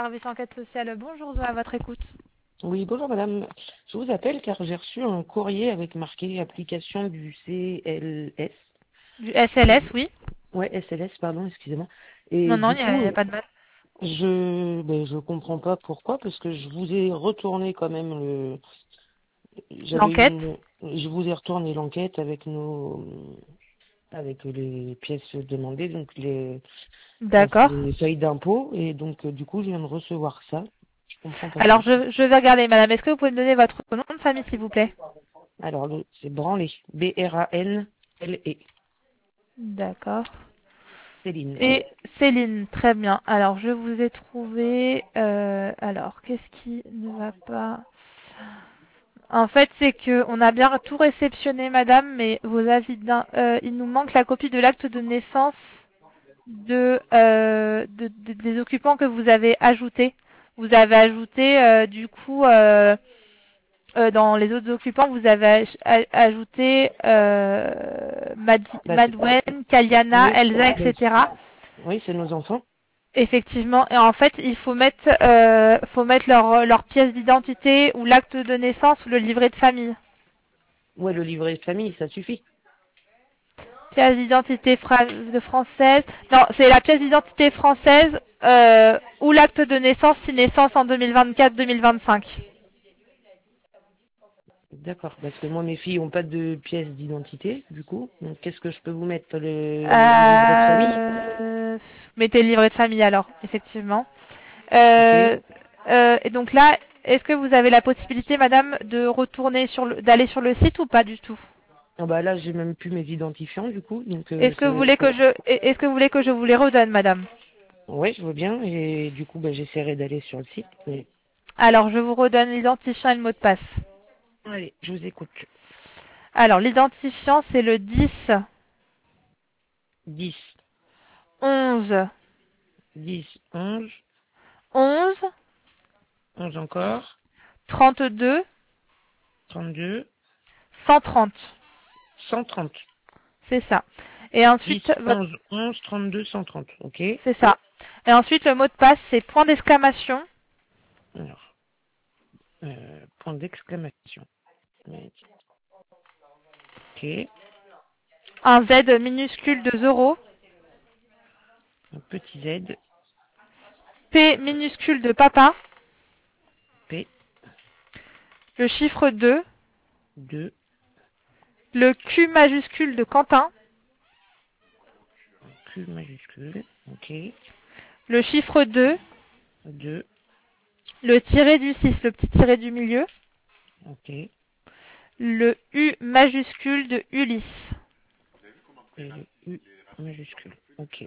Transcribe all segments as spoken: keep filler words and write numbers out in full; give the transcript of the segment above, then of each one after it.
service enquête sociale. Bonjour, à votre écoute. Oui, bonjour madame. Je vous appelle car j'ai reçu un courrier avec marqué application du C L S. Du S L S, oui. Ouais, S L S, pardon, excusez-moi. Non, Et non, du il n'y a, coup, y a pas de mal. je ben, je comprends pas pourquoi, parce que je vous ai retourné quand même le j'avais L'enquête. une je vous ai retourné l'enquête avec nos avec les pièces demandées, donc les D'accord. les feuilles d'impôt, et donc euh, du coup je viens de recevoir ça. Je comprends pas Alors, trop. je, je vais regarder, madame. Est-ce que vous pouvez me donner votre nom de famille, s'il vous plaît? Alors le- c'est Branlé, B R A N L E, D'accord. Céline. Et Céline, très bien. Alors, je vous ai trouvé... euh, alors, qu'est-ce qui ne va pas? En fait, c'est que on a bien tout réceptionné, madame, mais vos avis d'un... euh, il nous manque la copie de l'acte de naissance de, euh, de- de- des occupants que vous avez ajoutés. Vous avez ajouté, euh, du coup, euh, euh, dans les autres occupants, vous avez aj- aj- ajouté euh, Mad Bah, c'est- Madwen, Kaliana, oui, Elsa, bah, et cetera. oui, c'est nos enfants. Effectivement, et en fait, il faut mettre, euh, faut mettre leur, leur pièce d'identité ou l'acte de naissance ou le livret de famille. Ouais, le livret de famille, ça suffit. Pièce d'identité fra de française. Non, c'est la pièce d'identité française euh, ou l'acte de naissance si naissance en deux mille vingt-quatre-deux mille vingt-cinq. D'accord, parce que moi, mes filles n'ont pas de pièce d'identité, du coup. Donc, qu'est-ce que je peux vous mettre? Le, le livret de famille? Euh, mettez le livret de famille alors, effectivement. Ok. Euh, euh, et donc là, est-ce que vous avez la possibilité, madame, de retourner sur le, d'aller sur le site ou pas du tout? Ah bah là, j'ai même plus mes identifiants, du coup. Donc, euh, Est-ce que ça vous va être... voulez que je, est-ce que vous voulez que je vous les redonne, madame? Ouais, je veux bien. Et du coup, bah, j'essaierai d'aller sur le site. Mais... Alors, je vous redonne l'identifiant et le mot de passe. Allez, je vous écoute. Alors, l'identifiant, c'est le dix, dix, onze, dix, onze, onze, onze encore, trente-deux, trente-deux, cent trente. cent trente. C'est ça. Et dix, ensuite, votre, onze, onze, trente-deux, cent trente. Ok. c'est ça. Et ensuite, le mot de passe, c'est point d'exclamation, Alors, euh, point d'exclamation. Ok. un Z minuscule de zéro, Un petit Z, P minuscule de papa, P, le chiffre deux, deux, le Q majuscule de Quentin, Q majuscule, ok, le chiffre deux, deux, le tiré du six, le petit tiré du milieu, ok, le U majuscule de Ulysse. et le U majuscule, ok.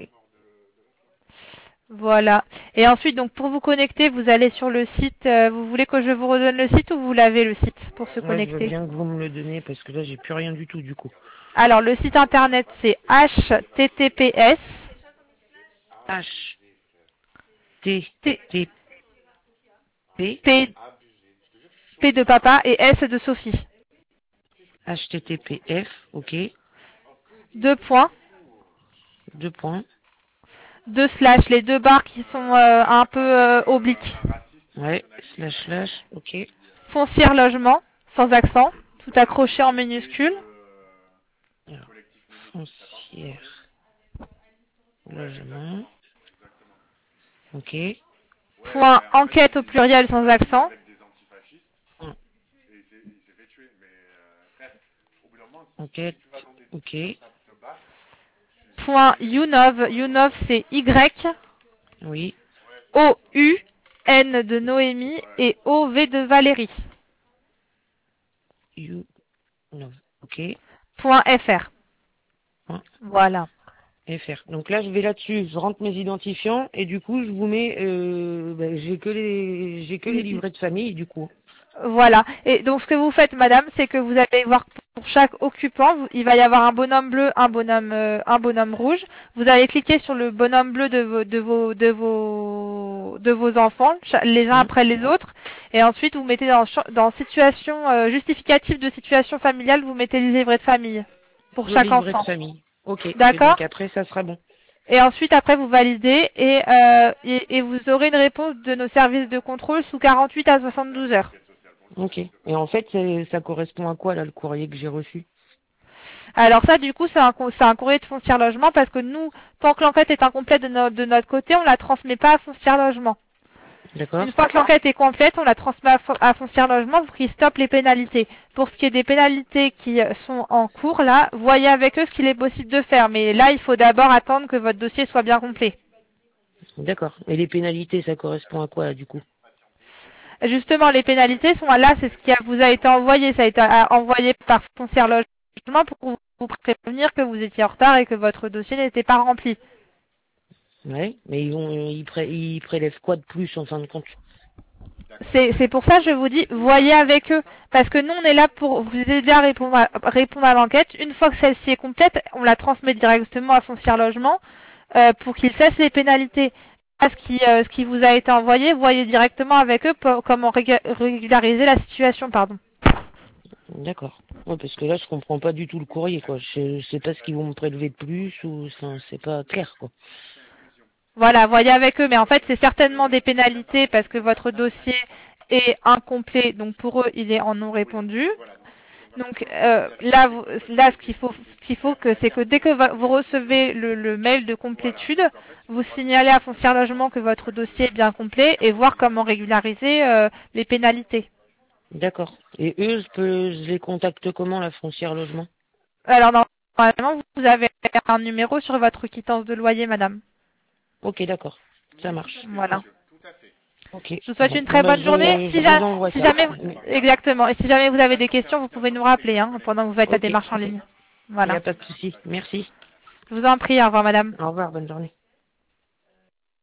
Voilà. Et ensuite, donc, pour vous connecter, vous allez sur le site. Euh, vous voulez que je vous redonne le site ou vous l'avez le site pour se Ouais, je veux connecter? bien que vous me le donniez parce que là, j'ai plus rien du tout du coup. Alors, le site internet, c'est H T T P S H, T, T T, P, P P de papa et S de Sophie. H T T P F, ok, Deux points, deux points, deux slash, les deux barres qui sont euh, un peu euh, obliques. ouais, slash, slash, ok. Foncière logement, sans accent, tout accroché en minuscule. Alors, foncière, logement, ok. Point enquête au pluriel sans accent. Un, enquête, ok. Point Younov, Younov c'est Y, Oui, O U, N de Noémie et O V de Valérie. you, no, ok. Point F R. Point Voilà. F R. Donc là, je vais là-dessus, je rentre mes identifiants et du coup, je vous mets, euh, ben, j'ai que les, j'ai que les livrets de famille du coup. Voilà. Et donc, ce que vous faites, madame, c'est que vous allez voir pour chaque occupant, vous- il va y avoir un bonhomme bleu, un bonhomme, euh, un bonhomme rouge. Vous allez cliquer sur le bonhomme bleu de vos, de vos, de vos, de vos enfants, cha- les uns Hum. après les autres. Et ensuite, vous mettez dans, cha- dans situation euh, justificative de situation familiale, vous mettez les livrets de famille pour Le chaque livret de enfant. famille. Ok. Et D'accord? donc après, ça sera bon. Et ensuite, après, vous validez et, euh, et, et vous aurez une réponse de nos services de contrôle sous quarante-huit à soixante-douze heures. Ok. Et en fait, ça correspond à quoi, là, le courrier que j'ai reçu? Alors ça, du coup, c'est un, c'est un courrier de Foncière Logement parce que nous, tant que l'enquête est incomplète de, no de notre côté, on la transmet pas à Foncière Logement. Une D'accord. fois que l'enquête est complète, on la transmet à Foncière Logement pour qu'ils stoppent les pénalités. Pour ce qui est des pénalités qui sont en cours, là, voyez avec eux ce qu'il est possible de faire. Mais là, il faut d'abord attendre que votre dossier soit bien complet. D'accord. Et les pénalités, ça correspond à quoi, là, du coup? Justement, les pénalités sont là, c'est ce qui a, vous a été envoyé. Ça a été envoyé par Foncière Logement pour vous prévenir que vous étiez en retard et que votre dossier n'était pas rempli. Ouais, mais ils, vont, ils, pré ils prélèvent quoi de plus, en fin de compte? C'est pour ça que je vous dis, voyez avec eux. Parce que nous, on est là pour vous aider à répondre à, répondre à l'enquête. Une fois que celle-ci est complète, on la transmet directement à Foncière Logement euh, pour qu'ils cessent les pénalités. Ce qui, euh, ce qui vous a été envoyé, voyez directement avec eux pour, comment régulariser la situation. Pardon. D'accord. Ouais, parce que là, je comprends pas du tout le courrier, quoi. Je sais pas ce qu'ils vont me prélever de plus, ou c'est pas clair, quoi. Voilà, voyez avec eux. Mais en fait, c'est certainement des pénalités parce que votre dossier est incomplet. Donc pour eux, il est en non répondu. Donc euh, là, vous, là, ce qu'il faut, ce qu'il faut que c'est que dès que vous recevez le, le mail de complétude, vous signalez à Foncière Logement que votre dossier est bien complet et voir comment régulariser euh, les pénalités. D'accord. Et eux, je, peux, je les contacte comment, la Foncière Logement? Alors normalement, vous avez un numéro sur votre quittance de loyer, madame. Ok, d'accord. Ça marche. Voilà. Ok. Je vous souhaite Bon, une bon très bah, bonne journée. je, je Si, vous ja envoie si ça. jamais, exactement. Et si jamais vous avez des questions, vous pouvez nous rappeler hein, pendant que vous faites la Ok. démarche en ligne. Il n'y Voilà. a pas de souci. Merci. Je vous en prie. Au revoir, madame. Au revoir, bonne journée.